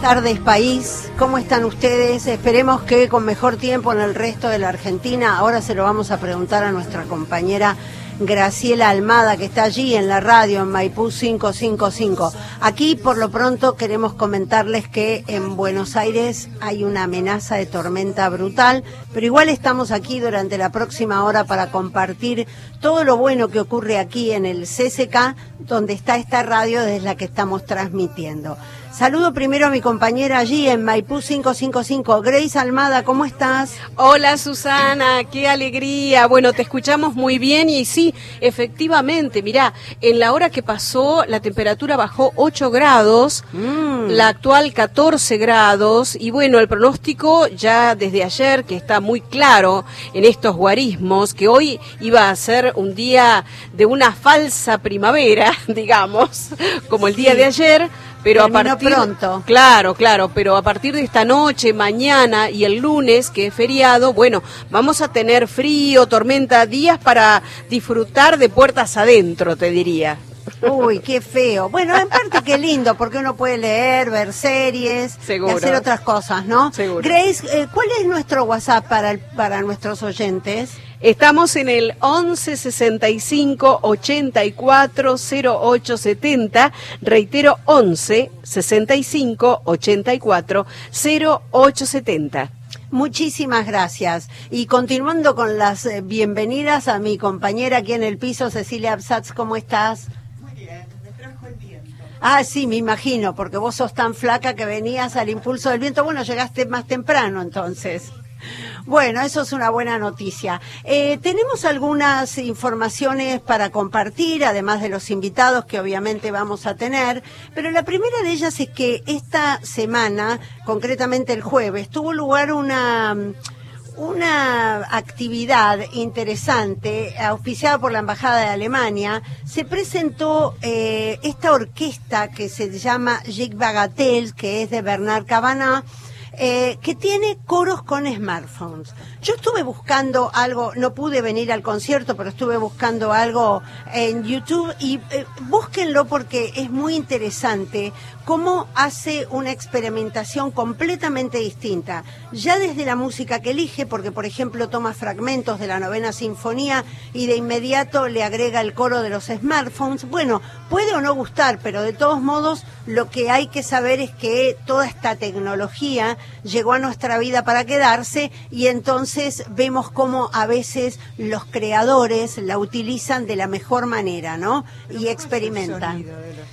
tardes, país. ¿Cómo están ustedes? Esperemos que con mejor tiempo en el resto de la Argentina. Ahora se lo vamos a preguntar a nuestra compañera Graciela Almada, que está allí en la radio en Maipú 555. Aquí, por lo pronto, queremos comentarles que en Buenos Aires hay una amenaza de tormenta brutal, pero igual estamos aquí durante la próxima hora para compartir todo lo bueno que ocurre aquí en el CCK, donde está esta radio desde la que estamos transmitiendo. Saludo primero a mi compañera allí en Maipú 555, Grace Almada, ¿cómo estás? Hola Susana, qué alegría. Bueno, te escuchamos muy bien y sí, efectivamente, mirá, en la hora que pasó la temperatura bajó 8 grados, la actual 14 grados y bueno, el pronóstico ya desde ayer, que está muy claro en estos guarismos, que hoy iba a ser un día de una falsa primavera, digamos, como el día de ayer. Pero pronto. Claro, pero a partir de esta noche, mañana y el lunes, que es feriado, bueno, vamos a tener frío, tormenta, días para disfrutar de puertas adentro, te diría. Uy, qué feo. Bueno, en parte qué lindo, porque uno puede leer, ver series, seguro, y hacer otras cosas, ¿no? Seguro. Grace, ¿cuál es nuestro WhatsApp para nuestros oyentes? Estamos en el 11 65 84 08 70, reitero 11 65 84 08 70. Muchísimas gracias. Y continuando con las bienvenidas a mi compañera aquí en el piso, Cecilia Absatz, ¿cómo estás? Muy bien, me trajo el viento. Ah, sí, me imagino, porque vos sos tan flaca que venías al impulso del viento. Bueno, llegaste más temprano entonces. Bueno, eso es una buena noticia. Tenemos algunas informaciones para compartir, además de los invitados que obviamente vamos a tener, pero la primera de ellas es que esta semana, concretamente el jueves, tuvo lugar una actividad interesante auspiciada por la Embajada de Alemania. Se presentó esta orquesta que se llama Jig Bagatelle, que es de Bernard Cavanagh, que tiene coros con smartphones. Yo estuve buscando algo, no pude venir al concierto, pero estuve buscando algo en YouTube y búsquenlo porque es muy interesante cómo hace una experimentación completamente distinta, ya desde la música que elige, porque por ejemplo toma fragmentos de la Novena Sinfonía y de inmediato le agrega el coro de los smartphones. Bueno, puede o no gustar, pero de todos modos lo que hay que saber es que toda esta tecnología llegó a nuestra vida para quedarse y entonces vemos cómo a veces los creadores la utilizan de la mejor manera, ¿no? Y experimentan.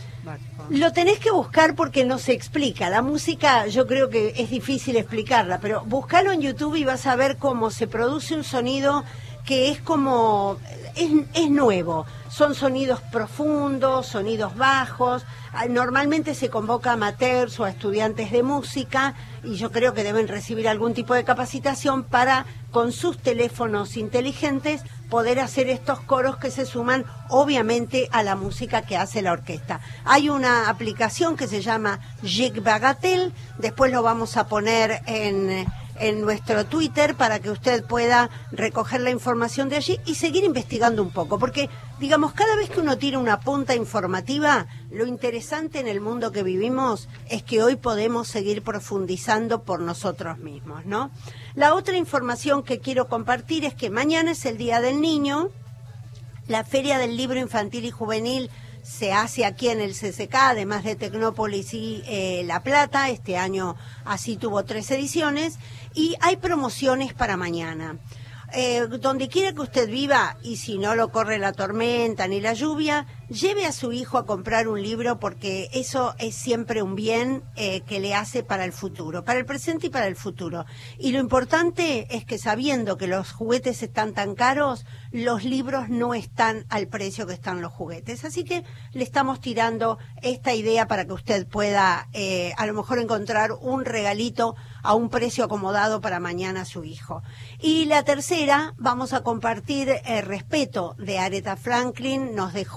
Lo tenés que buscar porque no se explica. La música yo creo que es difícil explicarla, pero búscalo en YouTube y vas a ver cómo se produce un sonido que es como, es nuevo. Son sonidos profundos, sonidos bajos. Normalmente se convoca a amateurs o a estudiantes de música y yo creo que deben recibir algún tipo de capacitación para, con sus teléfonos inteligentes, poder hacer estos coros que se suman obviamente a la música que hace la orquesta. Hay una aplicación que se llama Jig Bagatelle, después lo vamos a poner en nuestro Twitter para que usted pueda recoger la información de allí y seguir investigando un poco, porque digamos, cada vez que uno tira una punta informativa, lo interesante en el mundo que vivimos es que hoy podemos seguir profundizando por nosotros mismos, ¿no? La otra información que quiero compartir es que mañana es el Día del Niño. La Feria del Libro Infantil y Juvenil se hace aquí en el CCK, además de Tecnópolis y La Plata. Este año así tuvo 3 ediciones y hay promociones para mañana. Donde quiera que usted viva, y si no lo corre la tormenta ni la lluvia, lleve a su hijo a comprar un libro porque eso es siempre un bien que le hace para el futuro, para el presente y para el futuro. Y lo importante es que sabiendo que los juguetes están tan caros, los libros no están al precio que están los juguetes. Así que le estamos tirando esta idea para que usted pueda a lo mejor encontrar un regalito a un precio acomodado para mañana a su hijo. Y la tercera, vamos a compartir Respeto de Aretha Franklin. Nos dejó esta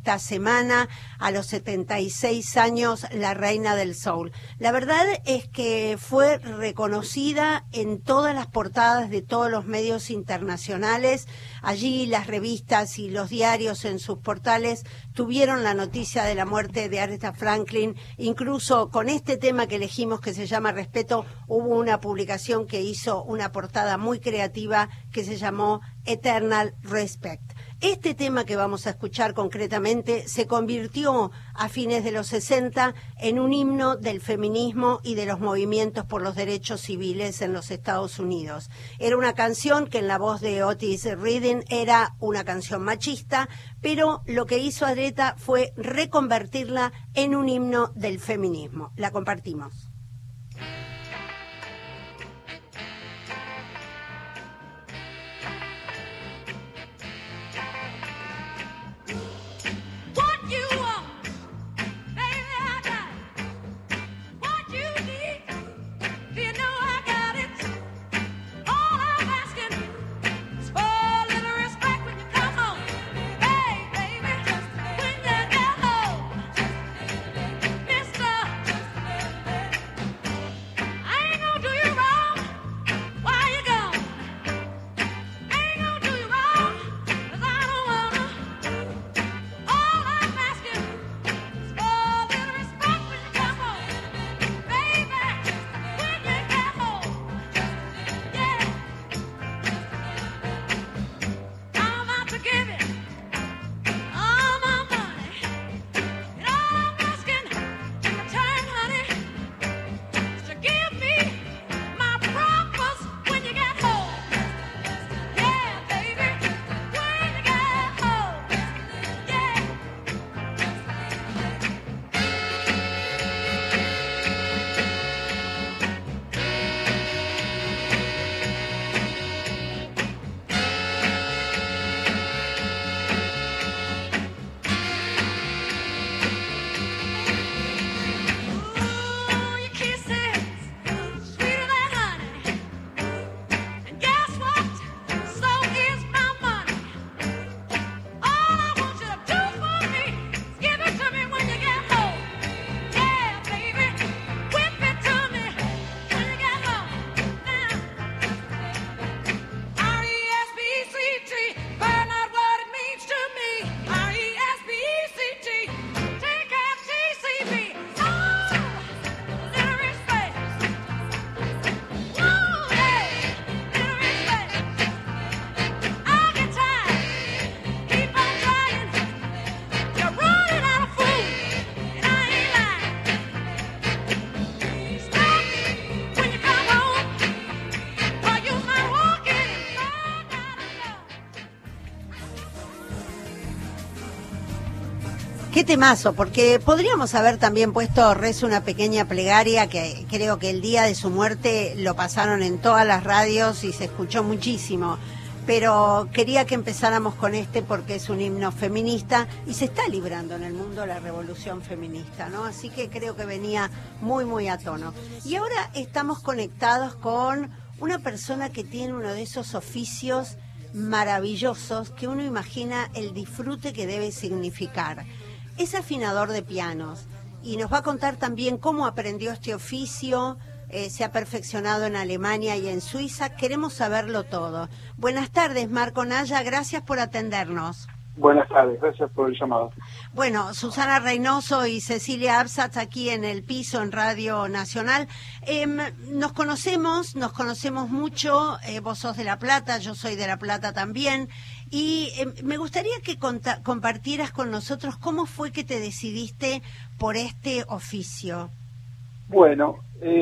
esta semana, a los 76 años, la reina del soul. La verdad es que fue reconocida en todas las portadas de todos los medios internacionales. Allí las revistas y los diarios en sus portales tuvieron la noticia de la muerte de Aretha Franklin. Incluso con este tema que elegimos, que se llama Respeto, hubo una publicación que hizo una portada muy creativa que se llamó Eternal Respect. Este tema que vamos a escuchar concretamente se convirtió a fines de los 60 en un himno del feminismo y de los movimientos por los derechos civiles en los Estados Unidos. Era una canción que en la voz de Otis Redding era una canción machista, pero lo que hizo Aretha fue reconvertirla en un himno del feminismo. La compartimos. Qué temazo, porque podríamos haber también puesto Rezo una pequeña plegaria, que creo que el día de su muerte lo pasaron en todas las radios y se escuchó muchísimo, pero quería que empezáramos con este porque es un himno feminista y se está librando en el mundo la revolución feminista, ¿no? Así que creo que venía muy, muy a tono. Y ahora estamos conectados con una persona que tiene uno de esos oficios maravillosos que uno imagina el disfrute que debe significar. Es afinador de pianos y nos va a contar también cómo aprendió este oficio, se ha perfeccionado en Alemania y en Suiza. Queremos saberlo todo. Buenas tardes, Marco Naya, gracias por atendernos. Buenas tardes, gracias por el llamado. Bueno, Susana Reynoso y Cecilia Absatz aquí en El Piso, en Radio Nacional. Nos conocemos mucho, vos sos de La Plata, yo soy de La Plata también, y me gustaría que compartieras con nosotros cómo fue que te decidiste por este oficio. Bueno,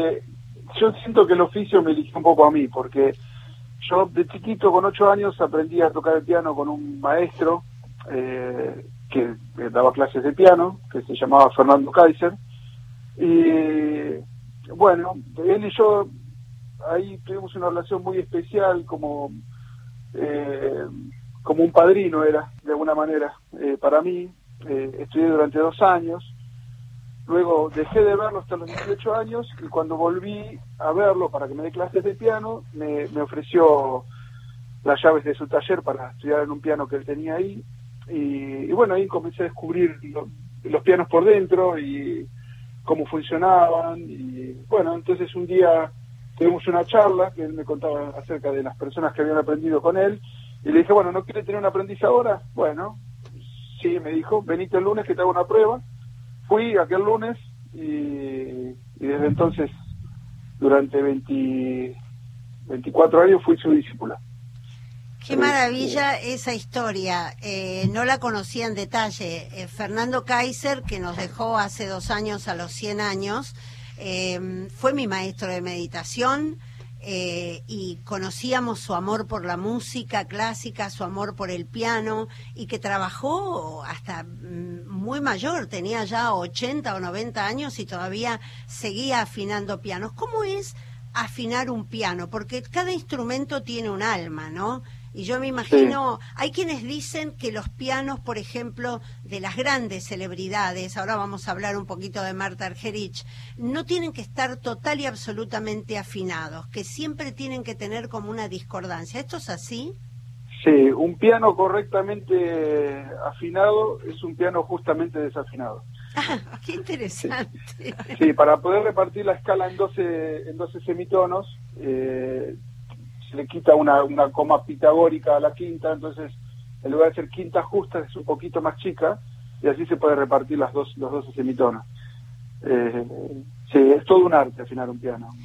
yo siento que el oficio me eligió un poco a mí, porque yo de chiquito, con 8 años, aprendí a tocar el piano con un maestro que daba clases de piano, que se llamaba Fernando Kaiser, y bueno, él y yo ahí tuvimos una relación muy especial, como un padrino era, de alguna manera, para mí. Estudié durante 2 años, luego dejé de verlo hasta los 18 años, y cuando volví a verlo para que me dé clases de piano, me ofreció las llaves de su taller para estudiar en un piano que él tenía ahí. y bueno, ahí comencé a descubrir los pianos por dentro y cómo funcionaban, y bueno, entonces un día tuvimos una charla que él me contaba acerca de las personas que habían aprendido con él, y le dije, bueno, ¿no quiere tener un aprendiz ahora? Bueno, sí, me dijo, venite el lunes que te hago una prueba. Fui aquel lunes y desde entonces, durante 24 años, fui su discípula. Qué maravilla esa historia, no la conocía en detalle. Fernando Kaiser, que nos dejó hace 2 años a los 100 años, fue mi maestro de meditación, y conocíamos su amor por la música clásica, su amor por el piano, y que trabajó hasta muy mayor, tenía ya 80 o 90 años y todavía seguía afinando pianos. ¿Cómo es afinar un piano? Porque cada instrumento tiene un alma, ¿no? Y yo me imagino, sí, hay quienes dicen que los pianos, por ejemplo, de las grandes celebridades, ahora vamos a hablar un poquito de Marta Argerich, no tienen que estar total y absolutamente afinados, que siempre tienen que tener como una discordancia. ¿Esto es así? Sí, un piano correctamente afinado es un piano justamente desafinado. Ah, qué interesante. Sí, para poder repartir la escala en 12 semitonos, se le quita una coma pitagórica a la quinta, entonces en lugar de ser quinta justa es un poquito más chica, y así se puede repartir los 12 semitonos. Sí, es todo un arte afinar un piano.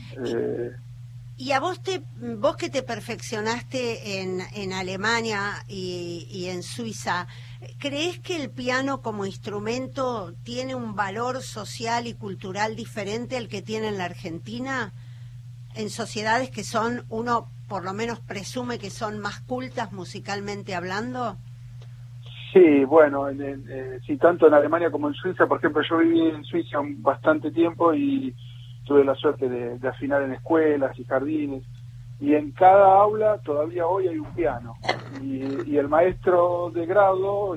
Y a vos que te perfeccionaste en Alemania y en Suiza, ¿crees que el piano como instrumento tiene un valor social y cultural diferente al que tiene en la Argentina? En sociedades que son, uno por lo menos presume que son más cultas musicalmente hablando. Sí, bueno, sí, tanto en Alemania como en Suiza. Por ejemplo, yo viví en Suiza bastante tiempo y tuve la suerte de afinar en escuelas y jardines, y en cada aula todavía hoy hay un piano, y el maestro de grado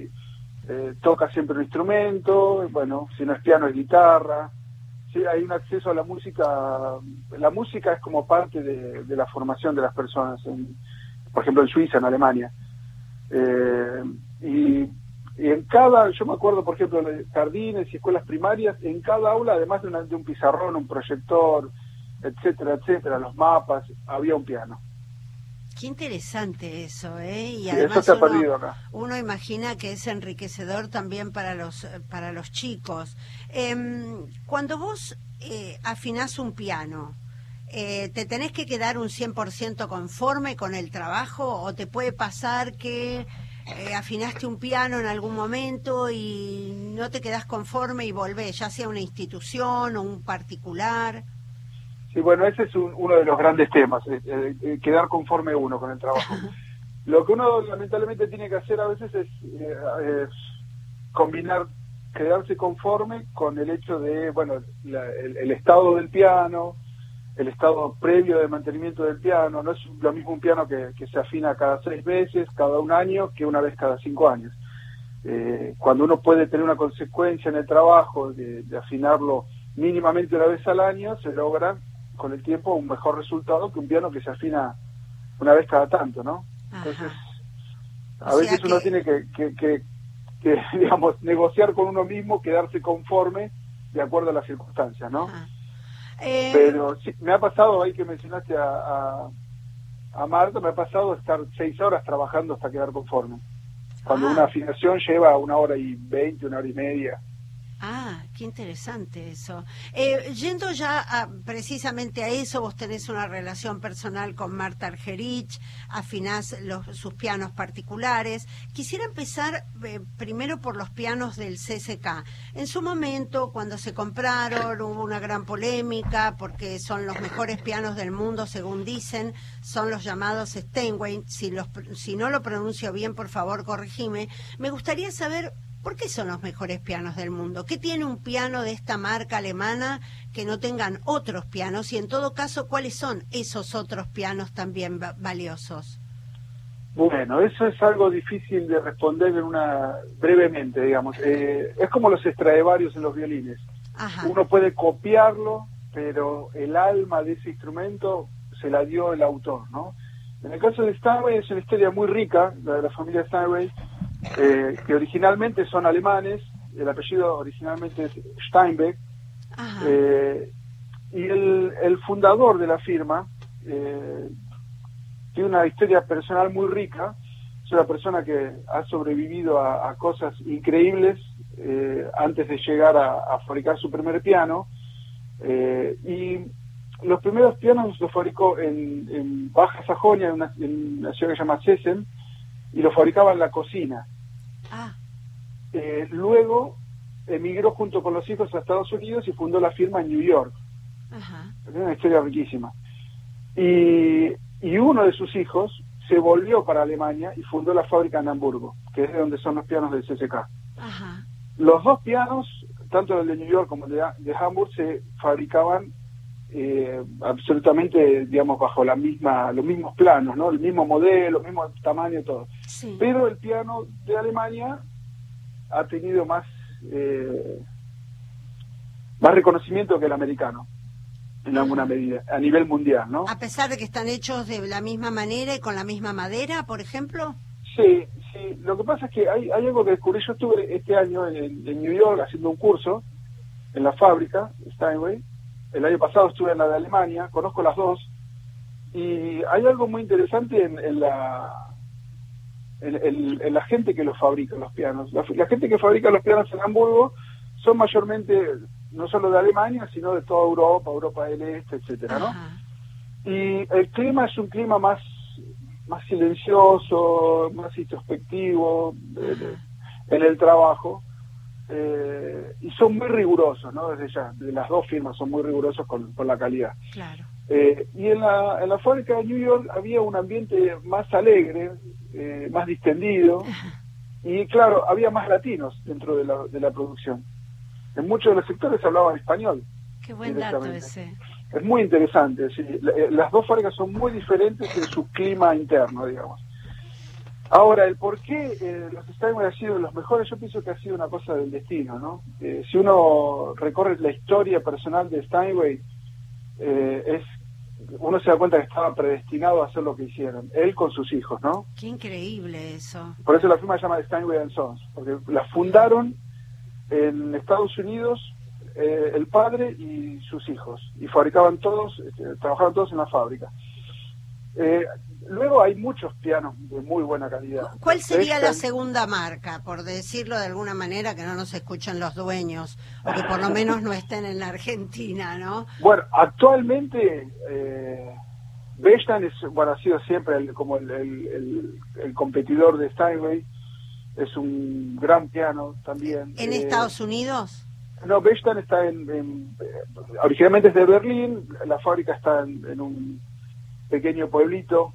toca siempre un instrumento. Bueno, si no es piano es guitarra. Sí, hay un acceso a la música. La música es como parte de la formación de las personas, por ejemplo en Suiza, en Alemania. Y en cada, yo me acuerdo por ejemplo de jardines y escuelas primarias, en cada aula, además de un pizarrón, un proyector, etcétera, los mapas, había un piano. Qué interesante eso, ¿eh? Y sí, además eso se ha perdido acá. Uno imagina que es enriquecedor también para los chicos. Cuando vos afinás un piano, ¿te tenés que quedar un 100% conforme con el trabajo, o te puede pasar que afinaste un piano en algún momento y no te quedás conforme y volvés, ya sea una institución o un particular? Sí, bueno, ese es uno de los grandes temas, quedar conforme uno con el trabajo. Lo que uno lamentablemente tiene que hacer a veces es combinar quedarse conforme con el hecho de, bueno, el estado del piano, el estado previo de mantenimiento del piano. No es lo mismo un piano que se afina cada 6 meses, cada 1 año, que una vez cada 5 años. Cuando uno puede tener una consecuencia en el trabajo de afinarlo mínimamente una vez al año, se logra con el tiempo un mejor resultado que un piano que se afina una vez cada tanto, ¿no? Entonces, a veces uno tiene que digamos, negociar con uno mismo, quedarse conforme de acuerdo a las circunstancias, ¿no? Pero sí, me ha pasado, ahí que mencionaste a Marta, me ha pasado estar 6 horas trabajando hasta quedar conforme. Cuando una afinación lleva 1 hora y 20, 1 hora y media. Ah, qué interesante eso. Yendo ya precisamente a eso, vos tenés una relación personal con Marta Argerich, afinás sus pianos particulares. Quisiera empezar primero por los pianos del CCK. En su momento, cuando se compraron, hubo una gran polémica porque son los mejores pianos del mundo, según dicen, son los llamados Steinway. Si no lo pronuncio bien, por favor, corregime. Me gustaría saber, ¿por qué son los mejores pianos del mundo? ¿Qué tiene un piano de esta marca alemana que no tengan otros pianos? Y en todo caso, ¿cuáles son esos otros pianos también valiosos? Bueno, eso es algo difícil de responder brevemente, digamos. Es como los Stradivarius en los violines. Ajá. Uno puede copiarlo, pero el alma de ese instrumento se la dio el autor, ¿no? En el caso de Steinway es una historia muy rica, la de la familia Steinway. que originalmente son alemanes. El apellido originalmente es Steinbeck. Y el fundador de la firma tiene una historia personal muy rica. Es una persona que ha sobrevivido a cosas increíbles antes de llegar a fabricar su primer piano. Y los primeros pianos los fabricó en Baja Sajonia, en una ciudad que se llama Sessen, y los fabricaba en la cocina. Luego emigró junto con los hijos a Estados Unidos y fundó la firma en New York. Es una historia riquísima. Y uno de sus hijos se volvió para Alemania y fundó la fábrica en Hamburgo, que es de donde son los pianos del CSK. Los dos pianos, tanto el de New York como el de Hamburg, se fabricaban absolutamente, digamos, bajo los mismos planos, ¿no? El mismo modelo, el mismo tamaño, todo. Sí. Pero el piano de Alemania ha tenido más reconocimiento que el americano, en alguna medida, a nivel mundial, ¿no? A pesar de que están hechos de la misma manera y con la misma madera, por ejemplo. Sí. Lo que pasa es que hay algo que descubrí. Yo estuve este año en New York haciendo un curso en la fábrica Steinway. El año pasado estuve en la de Alemania, conozco las dos, y hay algo muy interesante en la gente que los fabrica, los pianos. La gente que fabrica los pianos en Hamburgo son mayormente no solo de Alemania, sino de toda Europa del Este, etcétera, ¿no? Y el clima es un clima más silencioso, más introspectivo en el trabajo. Y son muy rigurosos, ¿no? Desde ya, de las dos firmas son muy rigurosos con la calidad. Claro. Y en la fábrica de New York había un ambiente más alegre, más distendido, y claro, había más latinos dentro de la producción. En muchos de los sectores hablaban español. Qué buen dato ese. Es muy interesante, sí. Las dos fábricas son muy diferentes en su clima interno, digamos. Ahora, el por qué los Steinway han sido los mejores, yo pienso que ha sido una cosa del destino, ¿no? Si uno recorre la historia personal de Steinway, uno se da cuenta que estaba predestinado a hacer lo que hicieron, él con sus hijos, ¿no? Qué increíble eso. Por eso la firma se llama Steinway & Sons, porque la fundaron en Estados Unidos el padre y sus hijos, y fabricaban todos, trabajaban todos en la fábrica. Luego hay muchos pianos de muy buena calidad. ¿Cuál sería la segunda marca, por decirlo de alguna manera, que no nos escuchen los dueños, o que por lo menos no estén en la Argentina, ¿no? Bueno, actualmente Bechstein ha sido siempre el competidor de Steinway. Es un gran piano también. ¿En Estados Unidos? No, Bechstein está originalmente es de Berlín. La fábrica está en un pequeño pueblito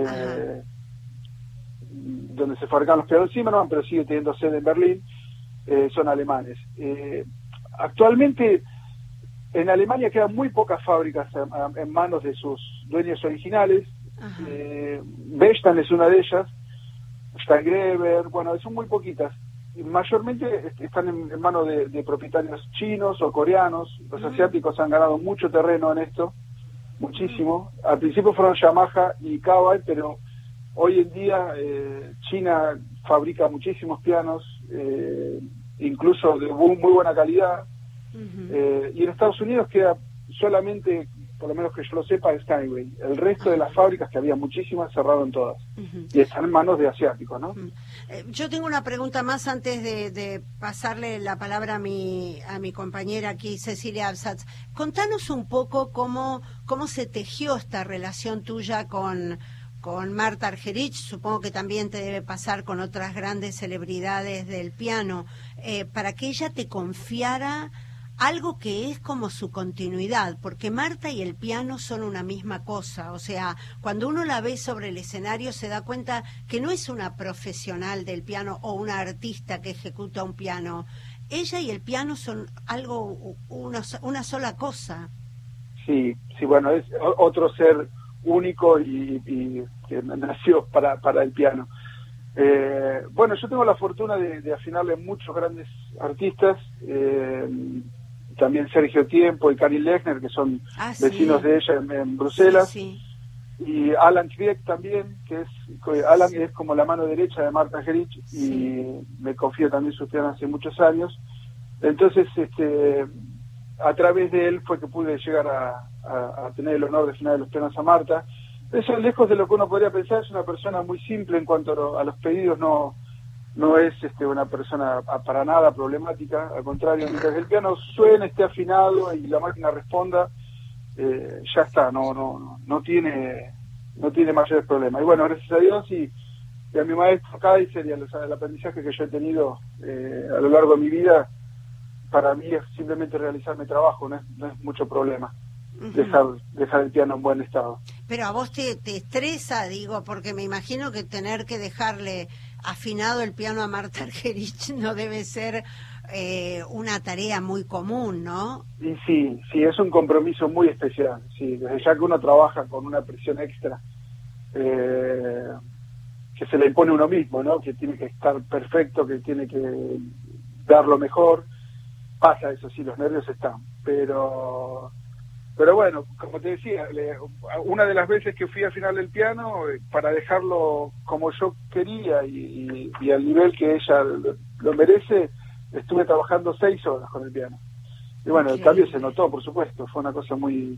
donde se fabrican los pianos Zimmermann, pero sigue teniendo sede en Berlín. Son alemanes. Actualmente en Alemania quedan muy pocas fábricas en manos de sus dueños originales. Bechstein es una de ellas. Steingräber, bueno, son muy poquitas. Y mayormente están en manos de propietarios chinos o coreanos. Los asiáticos han ganado mucho terreno en esto, muchísimo. Al principio fueron Yamaha y Kawai, pero hoy en día China fabrica muchísimos pianos, incluso de muy buena calidad. Y en Estados Unidos queda solamente, por lo menos que yo lo sepa, Steinway. El resto de las fábricas, que había muchísimas, cerraron todas. Y están en manos de asiáticos, ¿no? Yo tengo una pregunta más antes de pasarle la palabra a mi compañera aquí, Cecilia Absatz. Contanos un poco cómo se tejió esta relación tuya con Marta Argerich. Supongo que también te debe pasar con otras grandes celebridades del piano, para que ella te confiara algo que es como su continuidad, porque Marta y el piano son una misma cosa. O sea, cuando uno la ve sobre el escenario se da cuenta que no es una profesional del piano o una artista que ejecuta un piano. Ella y el piano son una sola cosa. Sí, bueno, es otro ser único y que nació para el piano. Bueno, yo tengo la fortuna de afinarle muchos grandes artistas, también Sergio Tiempo y Karin Lechner, que son vecinos de ella en Bruselas. y Alan Krieg también, Alan es como la mano derecha de Marta Argerich, y me confía también su piano hace muchos años. Entonces, a través de él fue que pude llegar a tener el honor de afinar los pianos a Marta. Eso, lejos de lo que uno podría pensar, es una persona muy simple en cuanto a los pedidos, no es una persona para nada problemática, al contrario, mientras el piano suene, esté afinado y la máquina responda, ya está, no tiene mayores problemas. Y bueno, gracias a Dios y a mi maestro Kaiser y al aprendizaje que yo he tenido a lo largo de mi vida, para mí es simplemente realizar mi trabajo, no es mucho problema. Dejar el piano en buen estado. Pero a vos te estresa, digo, porque me imagino que tener que dejarle afinado el piano a Marta Argerich no debe ser una tarea muy común, ¿no? Y sí, es un compromiso muy especial, sí, desde ya que uno trabaja con una presión extra que se le impone uno mismo, ¿no? Que tiene que estar perfecto, que tiene que dar lo mejor. Pasa eso, sí, los nervios están, pero bueno, como te decía, una de las veces que fui a afinar el piano, para dejarlo como yo quería y al nivel que ella lo merece, estuve trabajando 6 horas con el piano. Y bueno, el cambio se notó, por supuesto, fue una cosa muy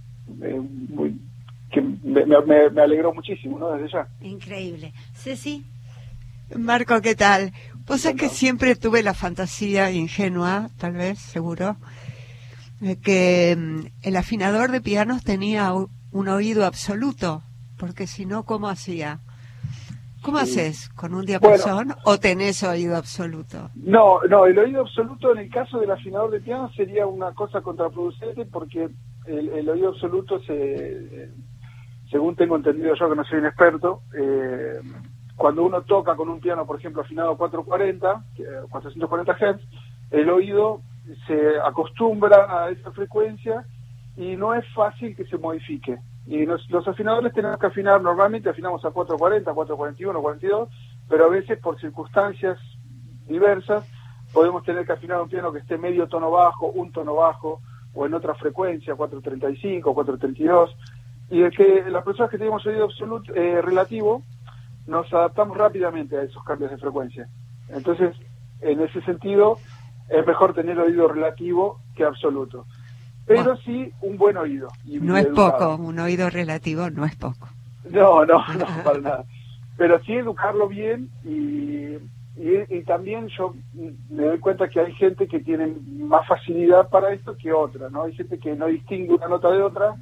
que me alegró muchísimo, ¿no? Desde ya. Increíble. Ceci. Marco, ¿qué tal? Vos sabés que siempre tuve la fantasía ingenua, tal vez, seguro, que el afinador de pianos tenía un oído absoluto, porque si no, ¿cómo hacía? ¿Cómo haces? ¿Con un diapasón o tenés oído absoluto? No, el oído absoluto en el caso del afinador de piano sería una cosa contraproducente, porque el oído absoluto, según tengo entendido yo, que no soy un experto, cuando uno toca con un piano, por ejemplo, afinado a 440 Hz, el oído se acostumbra a esa frecuencia y no es fácil que se modifique. Y los afinadores tenemos que afinar, normalmente afinamos a 440, 441, 42, pero a veces por circunstancias diversas podemos tener que afinar un piano que esté medio tono bajo, un tono bajo, o en otra frecuencia, 435, 432, y es que las personas que tenemos oído absoluto, relativo, nos adaptamos rápidamente a esos cambios de frecuencia. Entonces, en ese sentido, es mejor tener oído relativo que absoluto. Pero sí un buen oído. Y no es poco, un oído relativo no es poco. No, para nada. Pero sí educarlo bien y también yo me doy cuenta que hay gente que tiene más facilidad para esto que otra, ¿no? Hay gente que no distingue una nota de otra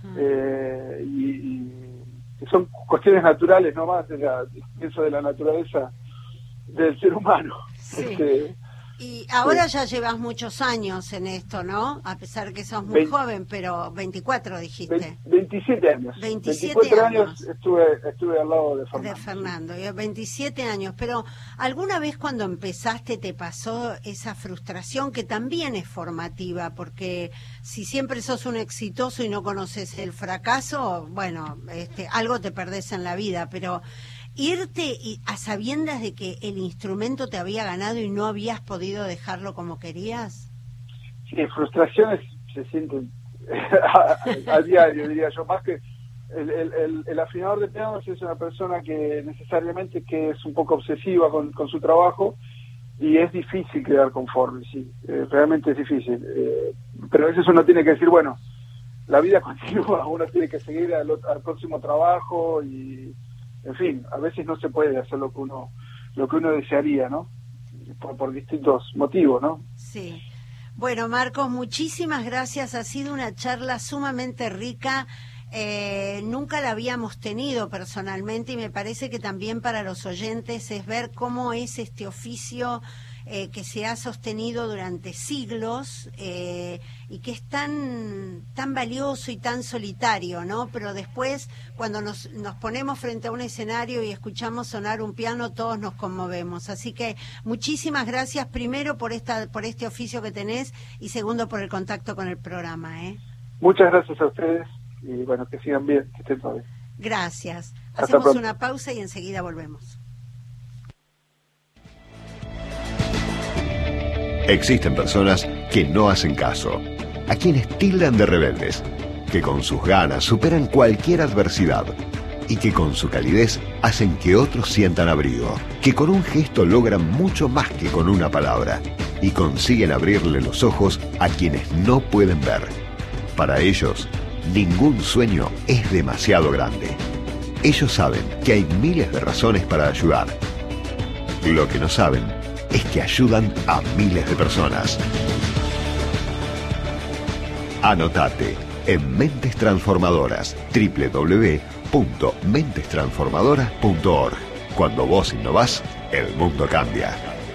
y son cuestiones naturales nomás, pienso de la naturaleza del ser humano. Sí. Y ahora ya llevas muchos años en esto, ¿no? A pesar que sos muy joven, pero 24 dijiste. 27 años. 24 años estuve al lado de Fernando. De Fernando, y 27 años. Pero ¿alguna vez cuando empezaste te pasó esa frustración que también es formativa? Porque si siempre sos un exitoso y no conoces el fracaso, bueno, algo te perdés en la vida, pero irte a sabiendas de que el instrumento te había ganado y no habías podido dejarlo como querías. Sí, frustraciones se sienten a diario, diría yo, más que el afinador de pianos es una persona que necesariamente que es un poco obsesiva con su trabajo y es difícil quedar conforme, sí, realmente es difícil, pero a veces uno tiene que decir, bueno, la vida continúa, uno tiene que seguir al próximo trabajo y en fin, a veces no se puede hacer lo que uno desearía, ¿no? Por distintos motivos, ¿no? Sí. Bueno, Marcos, muchísimas gracias. Ha sido una charla sumamente rica. Nunca la habíamos tenido personalmente y me parece que también para los oyentes es ver cómo es este oficio que se ha sostenido durante siglos y que es tan valioso y tan solitario, ¿no? Pero después, cuando nos ponemos frente a un escenario y escuchamos sonar un piano, todos nos conmovemos. Así que muchísimas gracias, primero por este oficio que tenés y segundo por el contacto con el programa, Muchas gracias a ustedes y bueno, que sigan bien, que estén todos bien. Gracias. Hacemos una pausa y enseguida volvemos. Existen personas que no hacen caso, a quienes tildan de rebeldes. que con sus ganas superan cualquier adversidad y que con su calidez hacen que otros sientan abrigo, que con un gesto logran mucho más que con una palabra y consiguen abrirle los ojos a quienes no pueden ver. Para ellos, ningún sueño es demasiado grande. Ellos saben que hay miles de razones para ayudar. Lo que no saben es que ayudan a miles de personas. Anotate en Mentes Transformadoras, www.mentestransformadoras.org. Cuando vos innovás, el mundo cambia.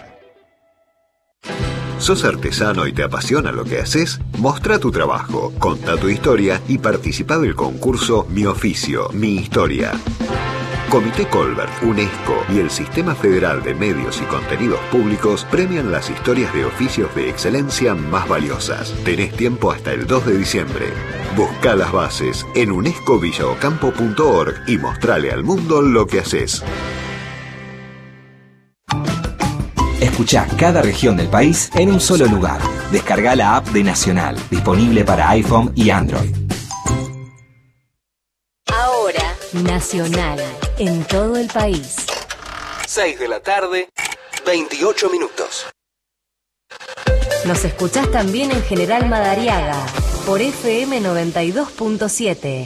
¿Sos artesano y te apasiona lo que haces? Mostrá tu trabajo, contá tu historia y participá del concurso Mi Oficio, Mi Historia. Comité Colbert, UNESCO y el Sistema Federal de Medios y Contenidos Públicos premian las historias de oficios de excelencia más valiosas. Tenés tiempo hasta el 2 de diciembre. Buscá las bases en unescovillaocampo.org y mostrale al mundo lo que haces. Escuchá cada región del país en un solo lugar. Descarga la app de Nacional, disponible para iPhone y Android. Ahora, Nacional, en todo el país. 6 de la tarde, 28 minutos. Nos escuchás también en General Madariaga, por FM 92.7.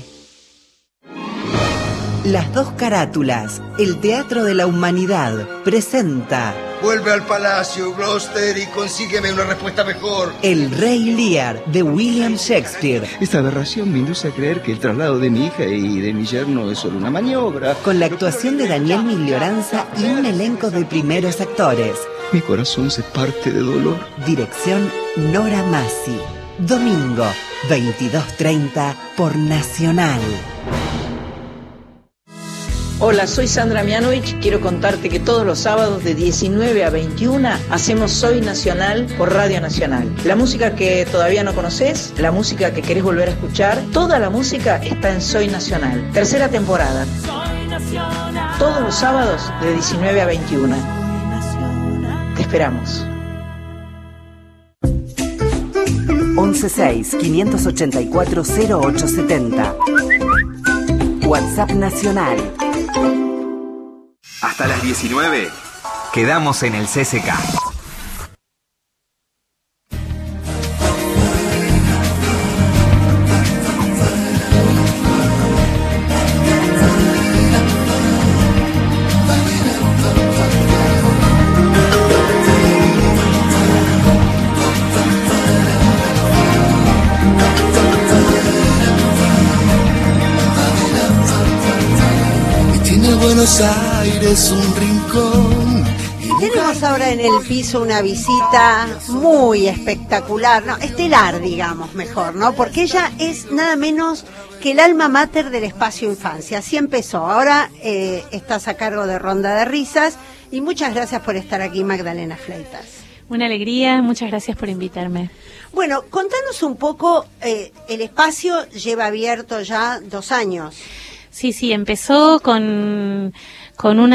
Las dos carátulas, el Teatro de la Humanidad, presenta... Vuelve al palacio, Gloucester, y consígueme una respuesta mejor. El Rey Lear, de William Shakespeare. Esta aberración me induce a creer que el traslado de mi hija y de mi yerno es solo una maniobra. Con la actuación de Daniel Miglioranza y un elenco de primeros actores. Mi corazón se parte de dolor. Dirección Nora Massi. Domingo, 22:30, por Nacional. Hola, soy Sandra Mianovich. Quiero contarte que todos los sábados de 19 a 21 hacemos Soy Nacional por Radio Nacional. La música que todavía no conoces, la música que querés volver a escuchar, toda la música está en Soy Nacional. Tercera temporada. Todos los sábados de 19 a 21. Te esperamos. 116-584-0870. WhatsApp Nacional. Hasta las 19, quedamos en el CCK. Buenos Aires, un rincón. Tenemos ahora en el piso una visita muy espectacular, no, estelar, digamos, mejor, ¿no? Porque ella es nada menos que el alma mater del espacio infancia. Así empezó. Ahora estás a cargo de Ronda de Risas y muchas gracias por estar aquí, Magdalena Fleitas. Una alegría, muchas gracias por invitarme. Bueno, contanos un poco, el espacio lleva abierto ya 2 años. Sí, empezó con un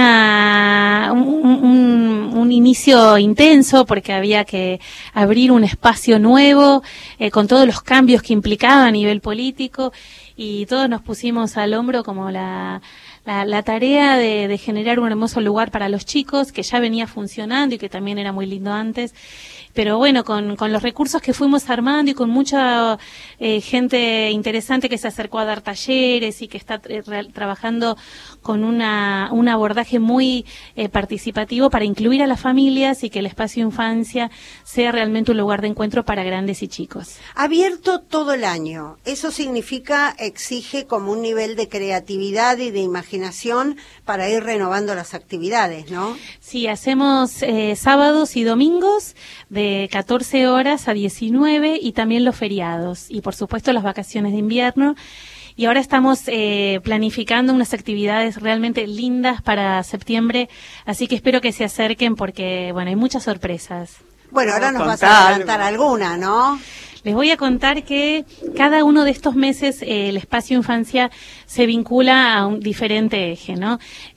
inicio intenso porque había que abrir un espacio nuevo con todos los cambios que implicaba a nivel político y todos nos pusimos al hombro como la tarea de generar un hermoso lugar para los chicos que ya venía funcionando y que también era muy lindo antes. Pero bueno, con los recursos que fuimos armando y con mucha gente interesante que se acercó a dar talleres y que está trabajando con un abordaje muy participativo para incluir a las familias y que el espacio infancia sea realmente un lugar de encuentro para grandes y chicos. Abierto todo el año. Eso significa, exige como un nivel de creatividad y de imaginación para ir renovando las actividades, ¿no? Sí, hacemos sábados y domingos de 14 horas a 19 y también los feriados y por supuesto las vacaciones de invierno. Y ahora estamos planificando unas actividades realmente lindas para septiembre, así que espero que se acerquen porque, bueno, hay muchas sorpresas. Bueno, ahora nos vas a adelantar alguna, ¿no? Les voy a contar que cada uno de estos meses el espacio infancia se vincula a un diferente eje, ¿no?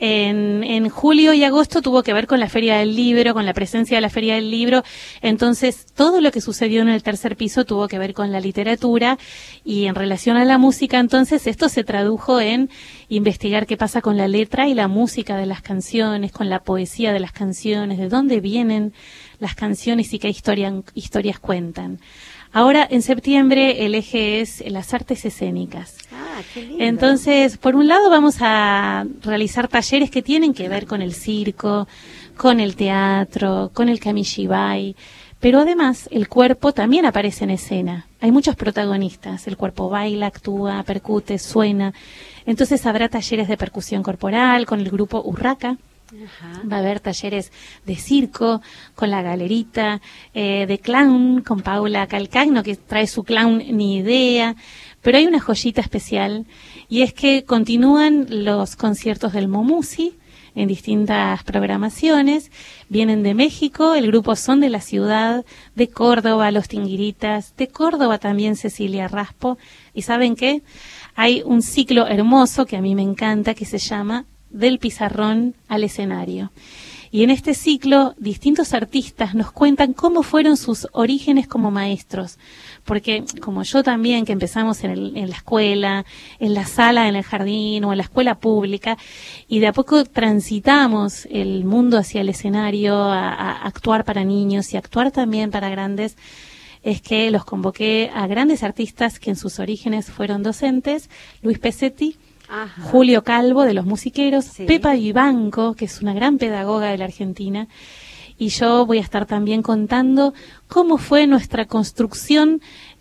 En julio y agosto tuvo que ver con la Feria del Libro, con la presencia de la Feria del Libro. Entonces, todo lo que sucedió en el tercer piso tuvo que ver con la literatura, y en relación a la música, entonces, esto se tradujo en investigar qué pasa con la letra y la música de las canciones, con la poesía de las canciones, de dónde vienen las canciones y qué historias cuentan. Ahora, en septiembre, el eje es las artes escénicas. Ah, qué lindo. Entonces, por un lado, vamos a realizar talleres que tienen que ver con el circo, con el teatro, con el kamishibai, pero además el cuerpo también aparece en escena. Hay muchos protagonistas. El cuerpo baila, actúa, percute, suena. Entonces, habrá talleres de percusión corporal con el grupo Urraca. Ajá. Va a haber talleres de circo con la Galerita, de clown con Paula Calcagno, que trae su clown Ni Idea. Pero hay una joyita especial, y es que continúan los conciertos del Momusi en distintas programaciones. Vienen de México, el grupo Son de la Ciudad, de Córdoba Los Tinguiritas, de Córdoba también Cecilia Raspo. ¿Y saben qué? Hay un ciclo hermoso que a mí me encanta, que se llama Del Pizarrón al Escenario. Y en este ciclo, distintos artistas nos cuentan cómo fueron sus orígenes como maestros. Porque, como yo también, que empezamos en la escuela, en la sala, en el jardín o en la escuela pública, y de a poco transitamos el mundo hacia el escenario, a actuar para niños y actuar también para grandes, es que los convoqué a grandes artistas que en sus orígenes fueron docentes: Luis Pesetti, ajá, Julio Calvo de Los Musiqueros, sí, Pepa Vivanco, que es una gran pedagoga de la Argentina, y yo voy a estar también contando cómo fue nuestra construcción